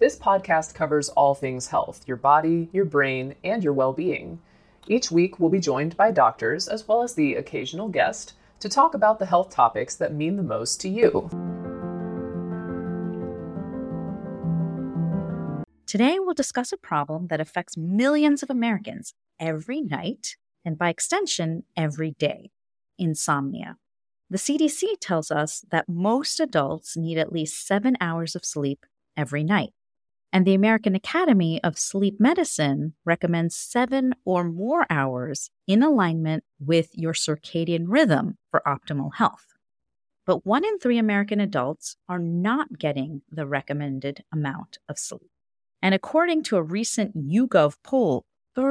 This podcast covers all things health, your body, your brain, and your well-being. Each week, we'll be joined by doctors, as well as the occasional guest, to talk about the health topics that mean the most to you. Today, we'll discuss a problem that affects millions of Americans every night, and by extension, every day: insomnia. The CDC tells us that most adults need at least 7 hours of sleep every night. And the American Academy of Sleep Medicine recommends 7 or more hours in alignment with your circadian rhythm for optimal health. But 1 in 3 American adults are not getting the recommended amount of sleep. And according to a recent YouGov poll,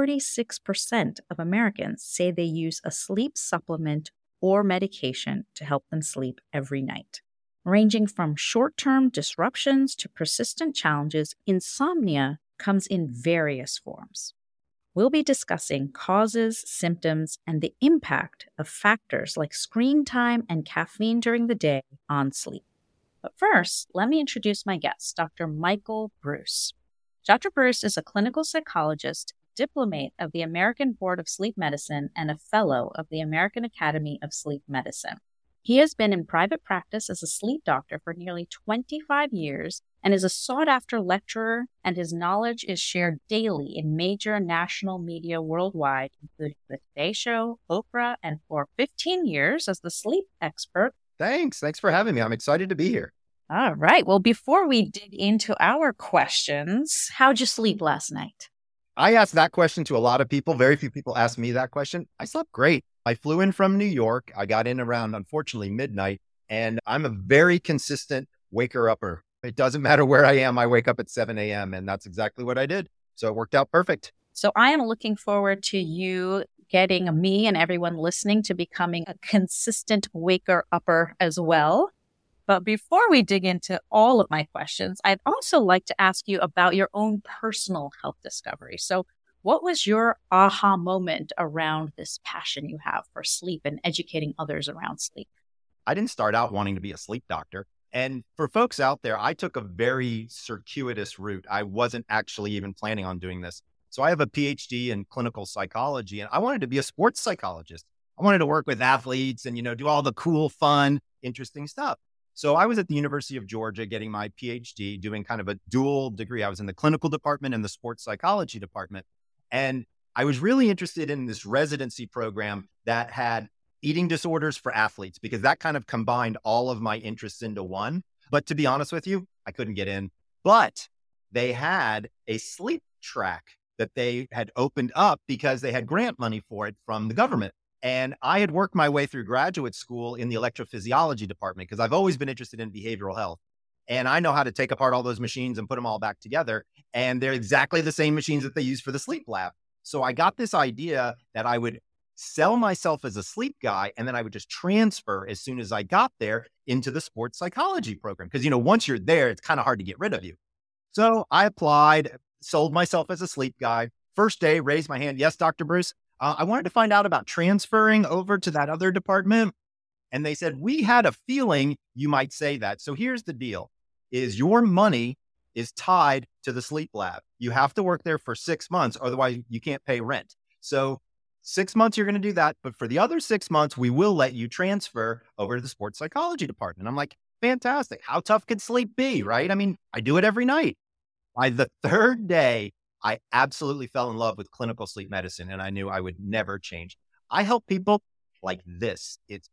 36% of Americans say they use a sleep supplement or medication to help them sleep every night. Ranging from short-term disruptions to persistent challenges, insomnia comes in various forms. We'll be discussing causes, symptoms, and the impact of factors like screen time and caffeine during the day on sleep. But first, let me introduce my guest, Dr. Michael Breus. Dr. Breus is a clinical psychologist, diplomate of the American Board of Sleep Medicine, and a fellow of the American Academy of Sleep Medicine. He has been in private practice as a sleep doctor for nearly 25 years and is a sought-after lecturer, and his knowledge is shared daily in major national media worldwide, including The Today Show, Oprah, and for 15 years as the sleep expert. Thanks for having me. I'm excited to be here. All right. Well, before we dig into our questions, how'd you sleep last night? I asked that question to a lot of people. Very few people ask me that question. I slept great. I flew in from New York. I got in around, unfortunately, midnight, and I'm a very consistent waker-upper. It doesn't matter where I am. I wake up at 7 a.m., and that's exactly what I did. So it worked out perfect. So I am looking forward to you getting me and everyone listening to becoming a consistent waker-upper as well. But before we dig into all of my questions, I'd also like to ask you about your own personal health discovery. So what was your aha moment around this passion you have for sleep and educating others around sleep? I didn't start out wanting to be a sleep doctor. And for folks out there, I took a very circuitous route. I wasn't actually even planning on doing this. So I have a PhD in clinical psychology, and I wanted to be a sports psychologist. I wanted to work with athletes and, do all the cool, fun, interesting stuff. So I was at the University of Georgia getting my PhD, doing kind of a dual degree. I was in the clinical department and the sports psychology department. And I was really interested in this residency program that had eating disorders for athletes, because that kind of combined all of my interests into one. But to be honest with you, I couldn't get in. But they had a sleep track that they had opened up because they had grant money for it from the government. And I had worked my way through graduate school in the electrophysiology department because I've always been interested in behavioral health. And I know how to take apart all those machines and put them all back together. And they're exactly the same machines that they use for the sleep lab. So I got this idea that I would sell myself as a sleep guy, and then I would just transfer as soon as I got there into the sports psychology program. Because, once you're there, it's kind of hard to get rid of you. So I applied, sold myself as a sleep guy. First day, raised my hand. Yes, Dr. Breus. I wanted to find out about transferring over to that other department. And they said, we had a feeling you might say that. So here's the deal, is your money is tied to the sleep lab. You have to work there for 6 months, otherwise you can't pay rent. So 6 months, you're going to do that. But for the other 6 months, we will let you transfer over to the sports psychology department. I'm like, fantastic. How tough could sleep be, right? I mean, I do it every night. By the third day, I absolutely fell in love with clinical sleep medicine, and I knew I would never change. I help people like this. It's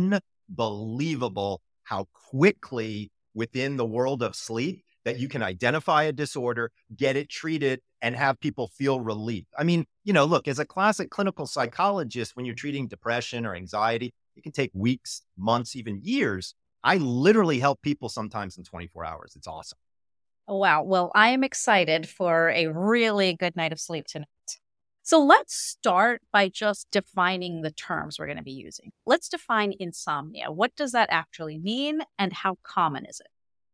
unbelievable how quickly within the world of sleep that you can identify a disorder, get it treated, and have people feel relief. I mean, look, as a classic clinical psychologist, when you're treating depression or anxiety, it can take weeks, months, even years. I literally help people sometimes in 24 hours. It's awesome. Wow. Well, I am excited for a really good night of sleep tonight. So let's start by just defining the terms we're going to be using. Let's define insomnia. What does that actually mean, and how common is it?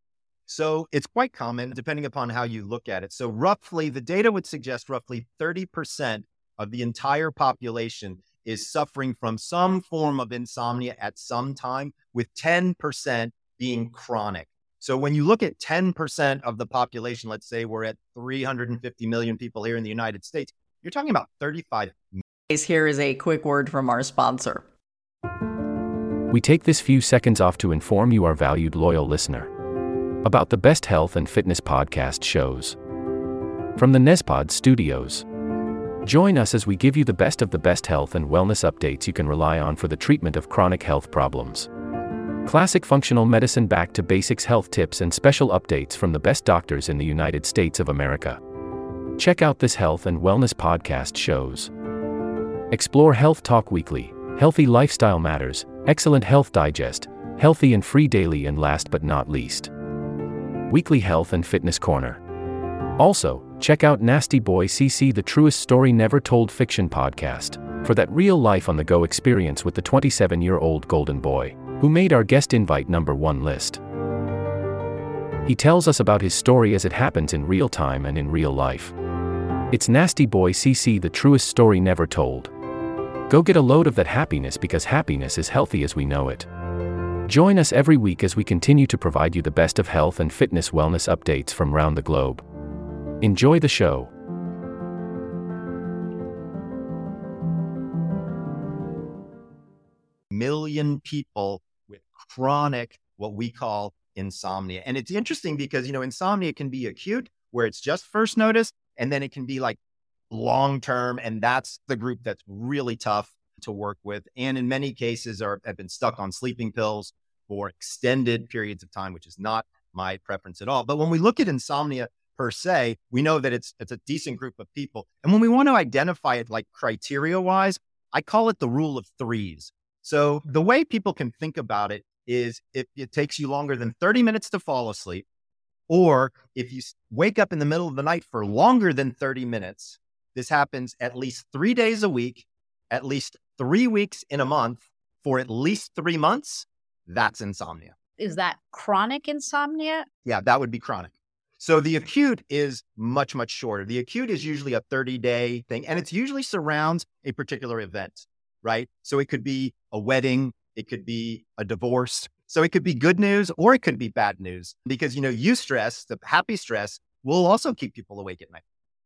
So it's quite common depending upon how you look at it. So roughly, the data would suggest roughly 30% of the entire population is suffering from some form of insomnia at some time, with 10% being chronic. So when you look at 10% of the population, let's say we're at 350 million people here in the United States, you're talking about 35. Here is a quick word from our sponsor. We take this few seconds off to inform you, our valued loyal listener, about the best health and fitness podcast shows from the Nezpod studios. Join us as we give you the best of the best health and wellness updates you can rely on for the treatment of chronic health problems. Classic functional medicine back to basics health tips and special updates from the best doctors in the United States of America. Check out this health and wellness podcast shows. Explore Health Talk Weekly, Healthy Lifestyle Matters, Excellent Health Digest, Healthy and Free Daily, and last but not least, Weekly Health and Fitness Corner. Also, check out Nasty Boy CC, the truest story never told fiction podcast, for that real life on the go experience with the 27-year-old golden boy, who made our guest invite #1 list. He tells us about his story as it happens in real time and in real life. It's Nasty Boy CC, the truest story never told. Go get a load of that happiness, because happiness is healthy as we know it. Join us every week as we continue to provide you the best of health and fitness wellness updates from around the globe. Enjoy the show. Million people with chronic, what we call insomnia. And it's interesting because, insomnia can be acute, where it's just first noticed, and then it can be like long-term. And that's the group that's really tough to work with. And in many cases have been stuck on sleeping pills for extended periods of time, which is not my preference at all. But when we look at insomnia per se, we know that it's a decent group of people. And when we want to identify it like criteria-wise, I call it the rule of threes. So the way people can think about it is if it takes you longer than 30 minutes to fall asleep, or if you wake up in the middle of the night for longer than 30 minutes, this happens at least 3 days a week, at least 3 weeks in a month, for at least 3 months, that's insomnia. Is that chronic insomnia? Yeah, that would be chronic. So the acute is much, much shorter. The acute is usually a 30-day thing, and it usually surrounds a particular event, right? So it could be a wedding, it could be a divorce. So it could be good news or it could be bad news, because, eustress, the happy stress, will also keep people awake at night.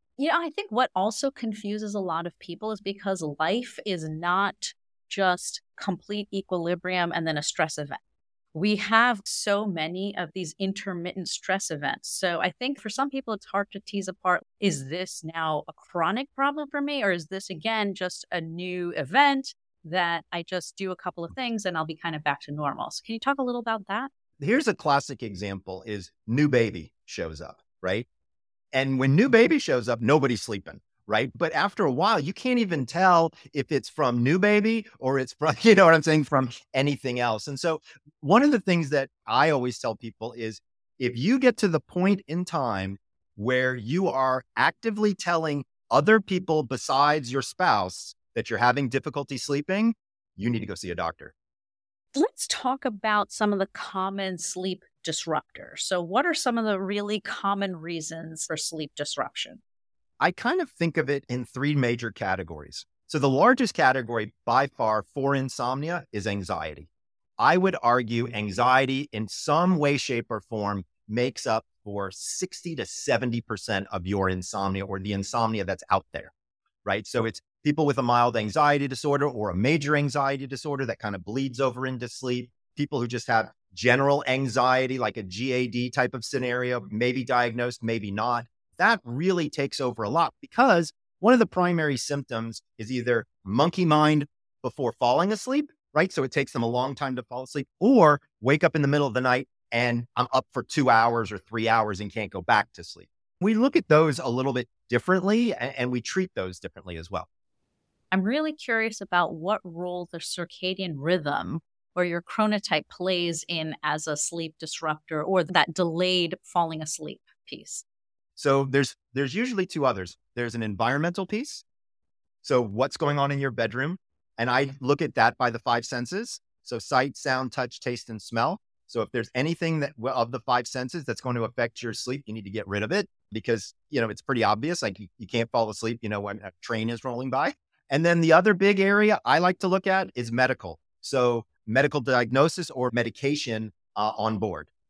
I think what also confuses a lot of people is because life is not just complete equilibrium and then a stress event. We have so many of these intermittent stress events. So I think for some people, it's hard to tease apart, is this now a chronic problem for me? Or is this, again, just a new event that I just do a couple of things and I'll be kind of back to normal? So can you talk a little about that? Here's a classic example is new baby shows up, right? And when new baby shows up, nobody's sleeping, right? But after a while, you can't even tell if it's from new baby or it's from, from anything else. And so one of the things that I always tell people is if you get to the point in time where you are actively telling other people besides your spouse that you're having difficulty sleeping, you need to go see a doctor. Let's talk about some of the common sleep disruptors. So what are some of the really common reasons for sleep disruption? I kind of think of it in three major categories. So the largest category by far for insomnia is anxiety. I would argue anxiety in some way, shape, or form makes up for 60 to 70% of your insomnia, or the insomnia that's out there, right? So it's people with a mild anxiety disorder or a major anxiety disorder that kind of bleeds over into sleep. People who just have general anxiety, like a GAD type of scenario, maybe diagnosed, maybe not. That really takes over a lot, because one of the primary symptoms is either monkey mind before falling asleep, right? So it takes them a long time to fall asleep, or wake up in the middle of the night and I'm up for 2 hours or 3 hours and can't go back to sleep. We look at those a little bit differently, and we treat those differently as well. I'm really curious about what role the circadian rhythm or your chronotype plays in as a sleep disruptor, or that delayed falling asleep piece. So there's usually two others. There's an environmental piece. So what's going on in your bedroom? And I look at that by the five senses. So sight, sound, touch, taste, and smell. So if there's anything that of the five senses that's going to affect your sleep, you need to get rid of it, because, it's pretty obvious. Like you can't fall asleep, when a train is rolling by. And then the other big area I like to look at is medical. So medical diagnosis or medication on board.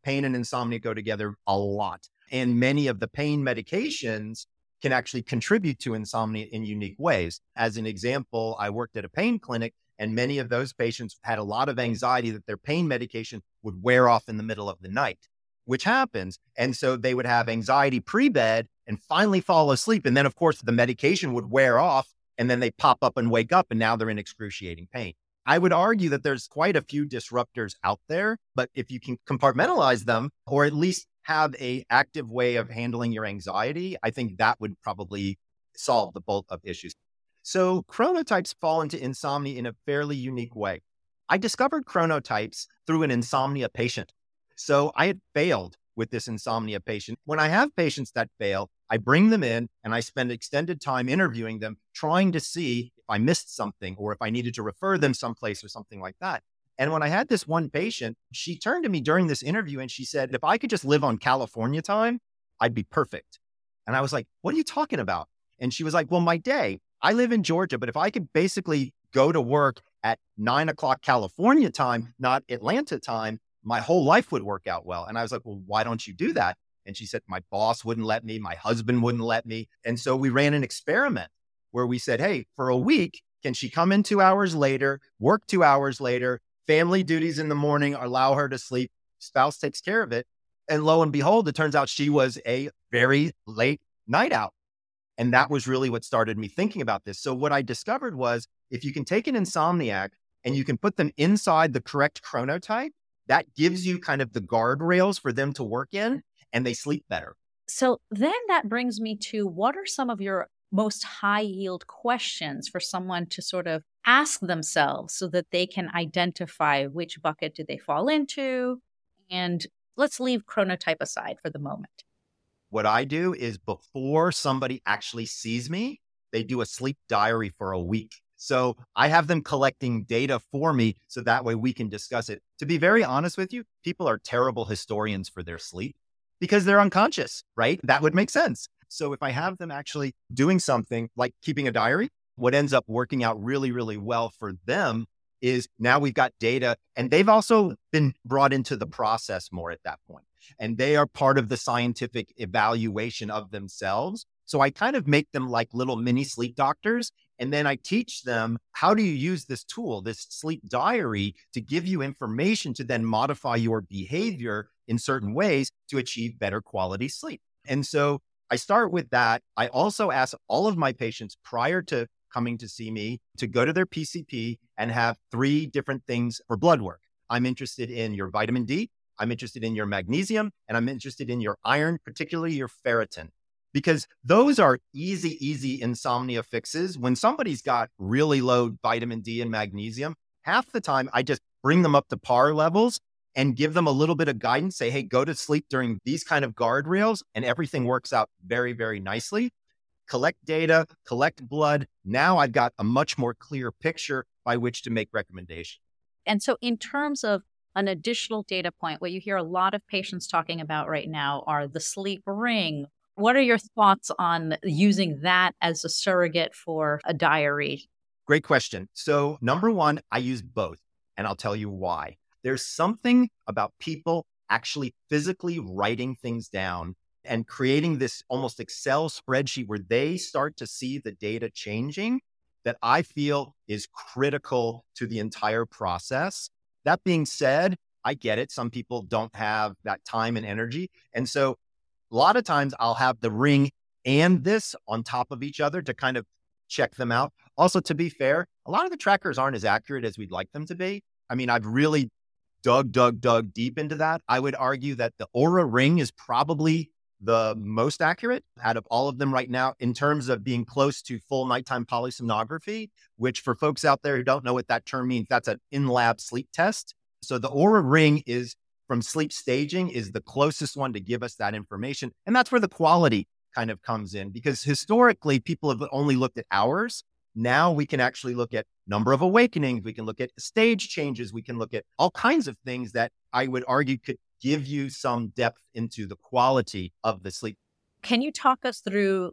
pain and insomnia go together a lot. And many of the pain medications can actually contribute to insomnia in unique ways. As an example, I worked at a pain clinic, and many of those patients had a lot of anxiety that their pain medication would wear off in the middle of the night, which happens. And so they would have anxiety pre-bed and finally fall asleep. And then, of course, the medication would wear off, and then they pop up and wake up, and now they're in excruciating pain. I would argue that there's quite a few disruptors out there, but if you can compartmentalize them, or at least have an active way of handling your anxiety, I think that would probably solve the bulk of issues. So chronotypes fall into insomnia in a fairly unique way. I discovered chronotypes through an insomnia patient. So I had failed with this insomnia patient. When I have patients that fail, I bring them in and I spend extended time interviewing them, trying to see if I missed something or if I needed to refer them someplace or something like that. And when I had this one patient, she turned to me during this interview and she said, if I could just live on California time, I'd be perfect. And I was like, what are you talking about? And she was like, well, my day, I live in Georgia, but if I could basically go to work at 9 o'clock California time, not Atlanta time, my whole life would work out well. And I was like, well, why don't you do that? And she said, my boss wouldn't let me, my husband wouldn't let me. And so we ran an experiment where we said, hey, for a week, can she come in 2 hours later, work 2 hours later, family duties in the morning, allow her to sleep, spouse takes care of it. And lo and behold, it turns out she was a very late night out. And that was really what started me thinking about this. So what I discovered was if you can take an insomniac and you can put them inside the correct chronotype, that gives you kind of the guardrails for them to work in, and they sleep better. So then that brings me to, what are some of your most high yield questions for someone to sort of ask themselves so that they can identify which bucket do they fall into? And let's leave chronotype aside for the moment. What I do is before somebody actually sees me, they do a sleep diary for a week. So I have them collecting data for me so that way we can discuss it. To be very honest with you, people are terrible historians for their sleep because they're unconscious, right? That would make sense. So if I have them actually doing something like keeping a diary, what ends up working out really, really well for them is now we've got data, and they've also been brought into the process more at that point. And they are part of the scientific evaluation of themselves. So I kind of make them like little mini sleep doctors. And then I teach them, how do you use this tool, this sleep diary, to give you information to then modify your behavior in certain ways to achieve better quality sleep. And so I start with that. I also ask all of my patients prior to coming to see me to go to their PCP and have 3 different things for blood work. I'm interested in your vitamin D, I'm interested in your magnesium, and I'm interested in your iron, particularly your ferritin, because those are easy insomnia fixes. When somebody's got really low vitamin D and magnesium, half the time I just bring them up to par levels and give them a little bit of guidance, say, hey, go to sleep during these kind of guardrails, and everything works out very, very nicely. Collect data, collect blood. Now I've got a much more clear picture by which to make recommendations. And so in terms of an additional data point, what you hear a lot of patients talking about right now are the sleep ring. What are your thoughts on using that as a surrogate for a diary? Great question. So number one, I use both, and I'll tell you why. There's something about people actually physically writing things down and creating this almost Excel spreadsheet where they start to see the data changing that I feel is critical to the entire process. That being said, I get it. Some people don't have that time and energy. And so a lot of times I'll have the ring and this on top of each other to kind of check them out. Also, to be fair, a lot of the trackers aren't as accurate as we'd like them to be. I mean, I've really dug deep into that. I would argue that the Oura Ring is probably the most accurate out of all of them right now in terms of being close to full nighttime polysomnography, which for folks out there who don't know what that term means, that's an in-lab sleep test. So the Oura Ring is from sleep staging is the closest one to give us that information. And that's where the quality kind of comes in, because historically people have only looked at hours. Now we can actually look at number of awakenings. We can look at stage changes. We can look at all kinds of things that I would argue could give you some depth into the quality of the sleep. Can you talk us through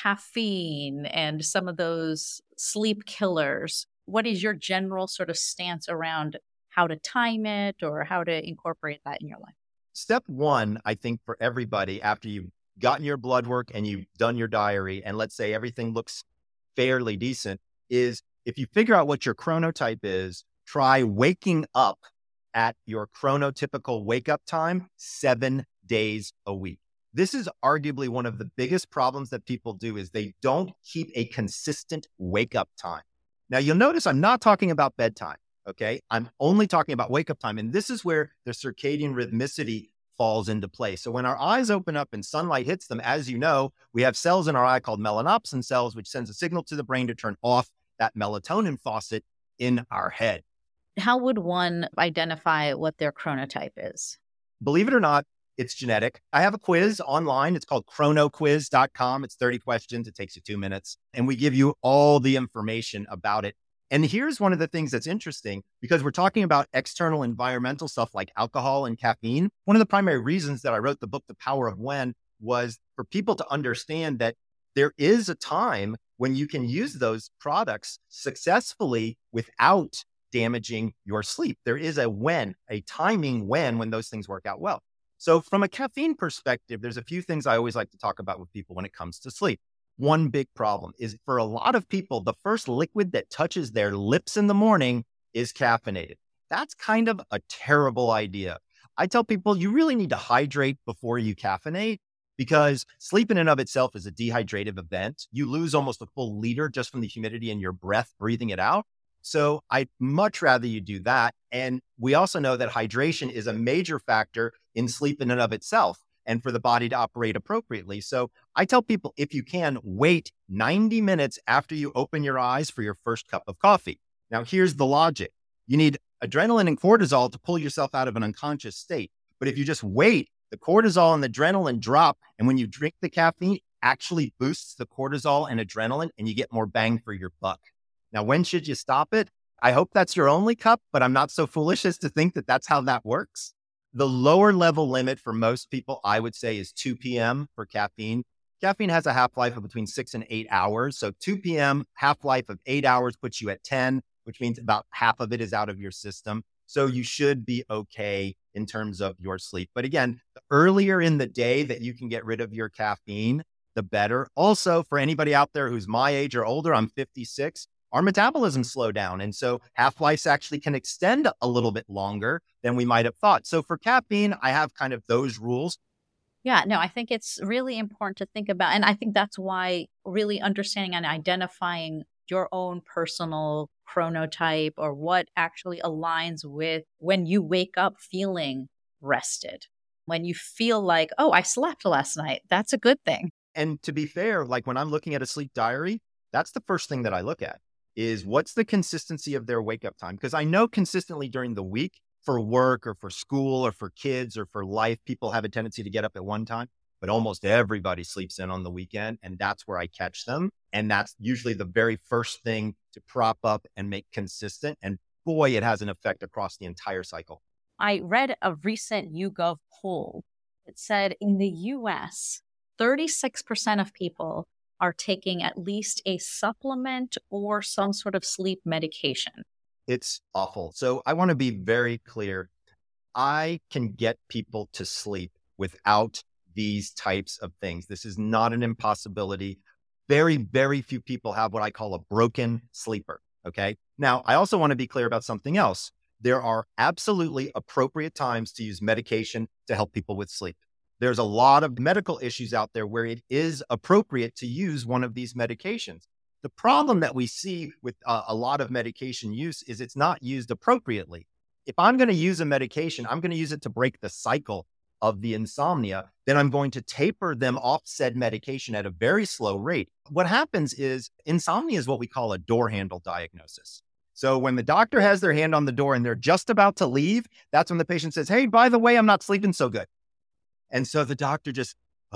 caffeine and some of those sleep killers? What is your general sort of stance around how to time it or how to incorporate that in your life? step one, I think for everybody, after you've gotten your blood work and you've done your diary, and let's say everything looks fairly decent, is if you figure out what your chronotype is, try waking up at your chronotypical wake up time 7 days a week. This is arguably one of the biggest problems that people do is they don't keep a consistent wake up time. Now you'll notice I'm not talking about bedtime. Okay. I'm only talking about wake up time. And this is where the circadian rhythmicity falls into play. So when our eyes open up and sunlight hits them, as you know, we have cells in our eye called melanopsin cells, which sends a signal to the brain to turn off that melatonin faucet in our head. How would one identify what their chronotype is? Believe it or not, it's genetic. I have a quiz online. It's called chronoquiz.com. It's 30 questions. It takes you 2 minutes. And we give you all the information about it. And here's one of the things that's interesting, because we're talking about external environmental stuff like alcohol and caffeine. One of the primary reasons that I wrote the book, The Power of When, was for people to understand that there is a time when you can use those products successfully without damaging your sleep. There is a timing when those things work out well. So from a caffeine perspective, there's a few things I always like to talk about with people when it comes to sleep. One big problem is for a lot of people, the first liquid that touches their lips in the morning is caffeinated. That's kind of a terrible idea. I tell people you really need to hydrate before you caffeinate, because sleep in and of itself is a dehydrative event. You lose almost a full liter just from the humidity in your breath, breathing it out. So I'd much rather you do that. And we also know that hydration is a major factor in sleep in and of itself, and for the body to operate appropriately. So I tell people, if you can, wait 90 minutes after you open your eyes for your first cup of coffee. Now, here's the logic. You need adrenaline and cortisol to pull yourself out of an unconscious state. But if you just wait, the cortisol and the adrenaline drop. And when you drink the caffeine, it actually boosts the cortisol and adrenaline, and you get more bang for your buck. Now, when should you stop it? I hope that's your only cup, but I'm not so foolish as to think that that's how that works. The lower level limit for most people, I would say, is 2 p.m. for caffeine. Caffeine has a half-life of between 6 and 8 hours. So 2 p.m., half-life of 8 hours puts you at 10, which means about half of it is out of your system. So you should be okay in terms of your sleep. But again, the earlier in the day that you can get rid of your caffeine, the better. Also, for anybody out there who's my age or older, I'm 56, our metabolism slow down. And so half-lives actually can extend a little bit longer than we might have thought. So for caffeine, I have kind of those rules. Yeah, no, I think it's really important to think about. And I think that's why really understanding and identifying your own personal chronotype, or what actually aligns with when you wake up feeling rested, when you feel like, oh, I slept last night. That's a good thing. And to be fair, like when I'm looking at a sleep diary, that's the first thing that I look at, is what's the consistency of their wake up time? Because I know consistently during the week for work or for school or for kids or for life, people have a tendency to get up at one time, but almost everybody sleeps in on the weekend. And that's where I catch them. And that's usually the very first thing to prop up and make consistent. And boy, it has an effect across the entire cycle. I read a recent YouGov poll. It said in the US, 36% of people are taking at least a supplement or some sort of sleep medication. It's awful. So I want to be very clear. I can get people to sleep without these types of things. This is not an impossibility. Very, very few people have what I call a broken sleeper. Okay. Now, I also want to be clear about something else. There are absolutely appropriate times to use medication to help people with sleep. There's a lot of medical issues out there where it is appropriate to use one of these medications. The problem that we see with a lot of medication use is it's not used appropriately. If I'm going to use a medication, I'm going to use it to break the cycle of the insomnia, then I'm going to taper them off said medication at a very slow rate. What happens is insomnia is what we call a door handle diagnosis. So when the doctor has their hand on the door and they're just about to leave, that's when the patient says, hey, by the way, I'm not sleeping so good. And so the doctor just,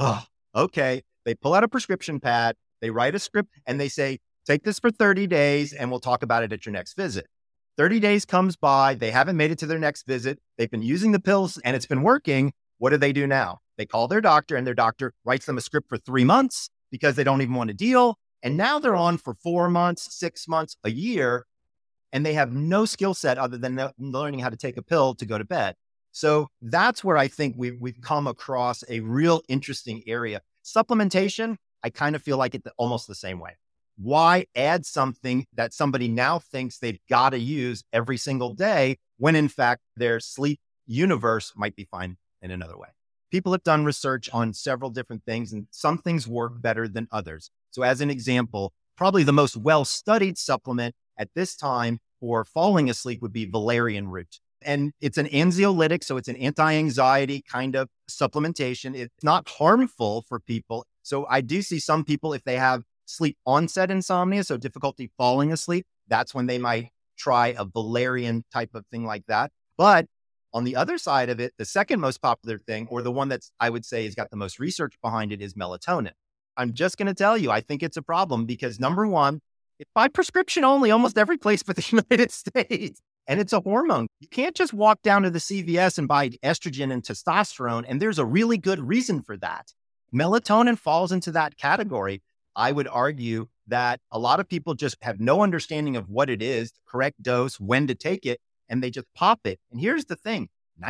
okay. They pull out a prescription pad, they write a script, and they say, take this for 30 days and we'll talk about it at your next visit. 30 days comes by, they haven't made it to their next visit. They've been using the pills and it's been working. What do now? They call their doctor and their doctor writes them a script for 3 months because they don't even want to deal. And now they're on for 4 months, 6 months, a year, and they have no skill set other than learning how to take a pill to go to bed. So that's where I think we've come across a real interesting area. Supplementation, I kind of feel like it's almost the same way. Why add something that somebody now thinks they've got to use every single day when in fact their sleep universe might be fine in another way? People have done research on several different things, and some things work better than others. So as an example, probably the most well-studied supplement at this time for falling asleep would be valerian root. And it's an anxiolytic, so it's an anti-anxiety kind of supplementation. It's not harmful for people. So I do see some people, if they have sleep onset insomnia, so difficulty falling asleep, that's when they might try a valerian type of thing like that. But on the other side of it, the second most popular thing, or the one that's, I would say, has got the most research behind it, is melatonin. I'm just going to tell you, I think it's a problem because number one, it's by prescription only, almost every place but the United States. And it's a hormone. You can't just walk down to the CVS and buy estrogen and testosterone. And there's a really good reason for that. Melatonin falls into that category. I would argue that a lot of people just have no understanding of what it is, the correct dose, when to take it, and they just pop it. And here's the thing,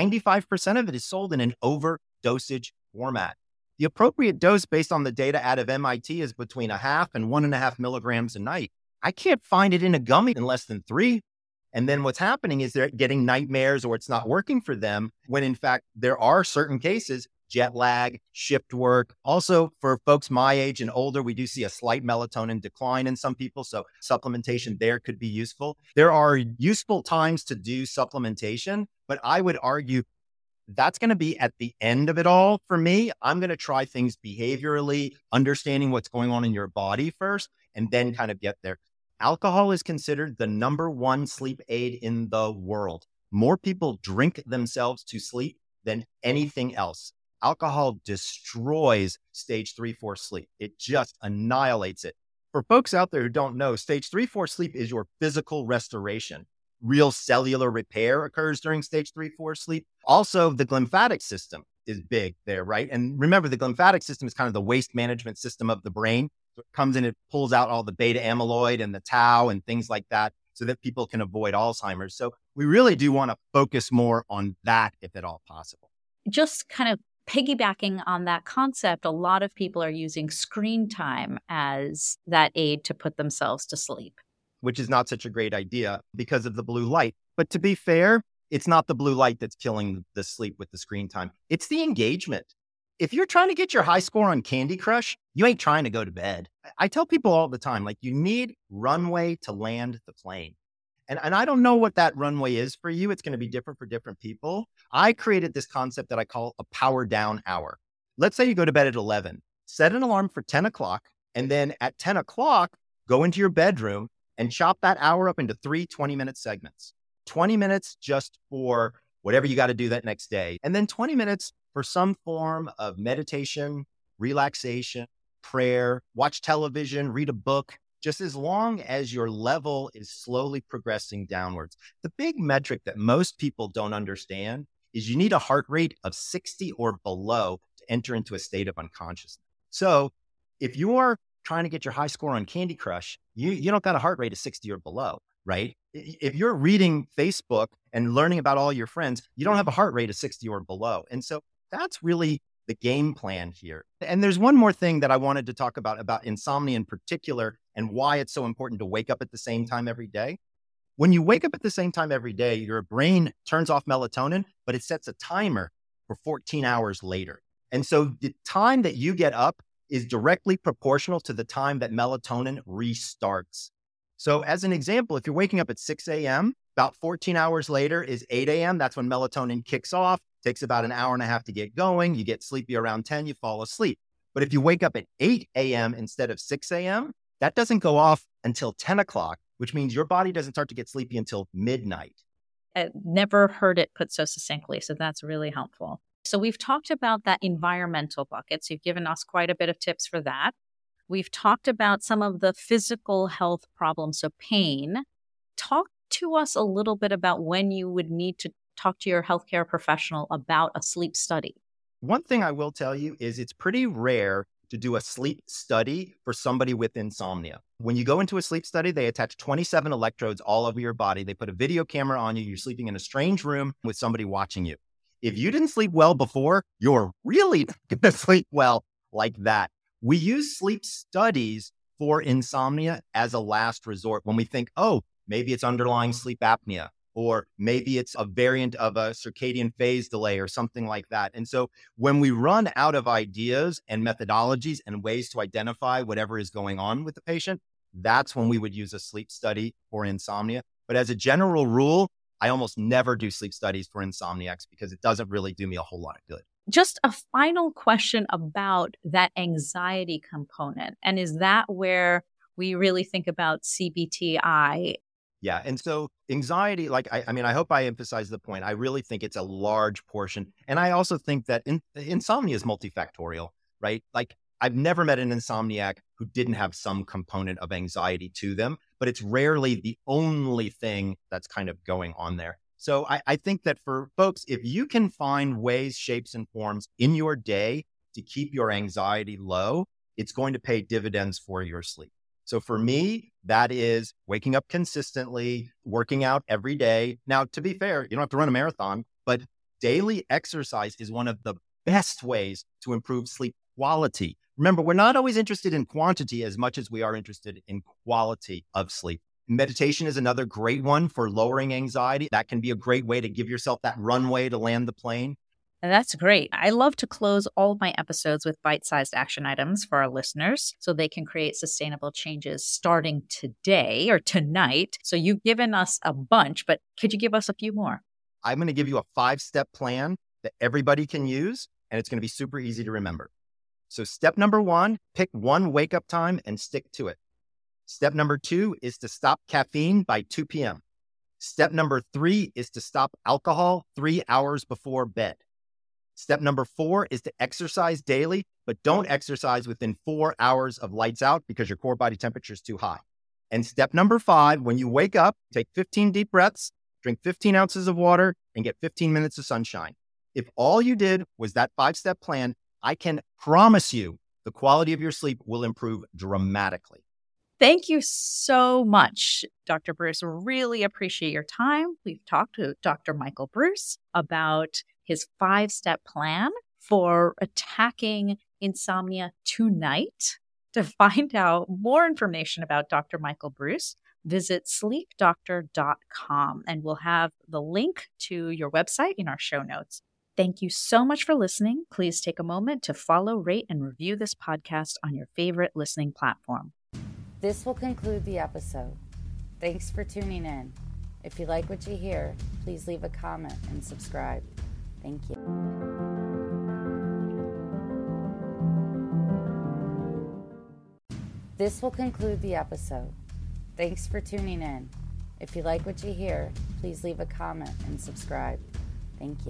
95% of it is sold in an overdosage format. The appropriate dose based on the data out of MIT is between 0.5 and 1.5 milligrams a night. I can't find it in a gummy in less than 3. And then what's happening is they're getting nightmares or it's not working for them when in fact there are certain cases, jet lag, shift work. Also for folks my age and older, we do see a slight melatonin decline in some people. So supplementation there could be useful. There are useful times to do supplementation, but I would argue that's going to be at the end of it all. For me, I'm going to try things behaviorally, understanding what's going on in your body first, and then kind of get there. Alcohol is considered the number one sleep aid in the world. More people drink themselves to sleep than anything else. Alcohol destroys stage 3-4 sleep. It just annihilates it. For folks out there who don't know, stage 3-4 sleep is your physical restoration. Real cellular repair occurs during stage 3-4 sleep. Also, the glymphatic system is big there, right? And remember, the glymphatic system is kind of the waste management system of the brain. So it comes in, it pulls out all the beta amyloid and the tau and things like that so that people can avoid Alzheimer's. So we really do want to focus more on that if at all possible. Just kind of piggybacking on that concept, a lot of people are using screen time as that aid to put themselves to sleep. Which is not such a great idea because of the blue light. But to be fair, it's not the blue light that's killing the sleep with the screen time. It's the engagement. If you're trying to get your high score on Candy Crush, you ain't trying to go to bed. I tell people all the time, like, you need runway to land the plane. And I don't know what that runway is for you. It's going to be different for different people. I created this concept that I call a power down hour. Let's say you go to bed at 11, set an alarm for 10 o'clock. And then at 10 o'clock, go into your bedroom and chop that hour up into 3 20-minute segments. 20 minutes just for whatever you got to do that next day. And then 20 minutes for some form of meditation, relaxation, prayer, watch television, read a book, just as long as your level is slowly progressing downwards. The big metric that most people don't understand is you need a heart rate of 60 or below to enter into a state of unconsciousness. So if you are trying to get your high score on Candy Crush, you don't got a heart rate of 60 or below, right? If you're reading Facebook and learning about all your friends, you don't have a heart rate of 60 or below. And so that's really the game plan here. And there's one more thing that I wanted to talk about insomnia in particular and why it's so important to wake up at the same time every day. When you wake up at the same time every day, your brain turns off melatonin, but it sets a timer for 14 hours later. And so the time that you get up is directly proportional to the time that melatonin restarts. So as an example, if you're waking up at 6 a.m., about 14 hours later is 8 a.m. That's when melatonin kicks off. Takes about an hour and a half to get going. You get sleepy around 10, you fall asleep. But if you wake up at 8 a.m. instead of 6 a.m., that doesn't go off until 10 o'clock, which means your body doesn't start to get sleepy until midnight. I never heard it put so succinctly, so that's really helpful. So we've talked about that environmental bucket. So you've given us quite a bit of tips for that. We've talked about some of the physical health problems, so pain. Talk to us a little bit about when you would need to talk to your healthcare professional about a sleep study. One thing I will tell you is it's pretty rare to do a sleep study for somebody with insomnia. When you go into a sleep study, they attach 27 electrodes all over your body. They put a video camera on you. You're sleeping in a strange room with somebody watching you. If you didn't sleep well before, you're really not going to sleep well like that. We use sleep studies for insomnia as a last resort when we think, oh, maybe it's underlying sleep apnea, or maybe it's a variant of a circadian phase delay or something like that. And so when we run out of ideas and methodologies and ways to identify whatever is going on with the patient, that's when we would use a sleep study for insomnia. But as a general rule, I almost never do sleep studies for insomniacs because it doesn't really do me a whole lot of good. Just a final question about that anxiety component. And is that where we really think about CBTI? Yeah. And so anxiety, I hope I emphasize the point. I really think it's a large portion. And I also think that insomnia is multifactorial, right? Like I've never met an insomniac who didn't have some component of anxiety to them, but it's rarely the only thing that's kind of going on there. So I think that for folks, if you can find ways, shapes, and forms in your day to keep your anxiety low, it's going to pay dividends for your sleep. So for me, that is waking up consistently, working out every day. Now, to be fair, you don't have to run a marathon, but daily exercise is one of the best ways to improve sleep quality. Remember, we're not always interested in quantity as much as we are interested in quality of sleep. Meditation is another great one for lowering anxiety. That can be a great way to give yourself that runway to land the plane. That's great. I love to close all of my episodes with bite-sized action items for our listeners so they can create sustainable changes starting today or tonight. So you've given us a bunch, but could you give us a few more? I'm going to give you a 5-step plan that everybody can use, and it's going to be super easy to remember. So step number 1, pick one wake-up time and stick to it. Step number 2 is to stop caffeine by 2 p.m. Step number 3 is to stop alcohol 3 hours before bed. Step number 4 is to exercise daily, but don't exercise within 4 hours of lights out because your core body temperature is too high. And step number 5, when you wake up, take 15 deep breaths, drink 15 ounces of water, and get 15 minutes of sunshine. If all you did was that 5-step plan, I can promise you the quality of your sleep will improve dramatically. Thank you so much, Dr. Bruce. Really appreciate your time. We've talked to Dr. Michael Breus about his 5-step plan for attacking insomnia tonight. To find out more information about Dr. Michael Breus, visit sleepdoctor.com, and we'll have the link to your website in our show notes. Thank you so much for listening. Please take a moment to follow, rate, and review this podcast on your favorite listening platform. This will conclude the episode. Thanks for tuning in. If you like what you hear, please leave a comment and subscribe. Thank you. This will conclude the episode. Thanks for tuning in. If you like what you hear, please leave a comment and subscribe. Thank you.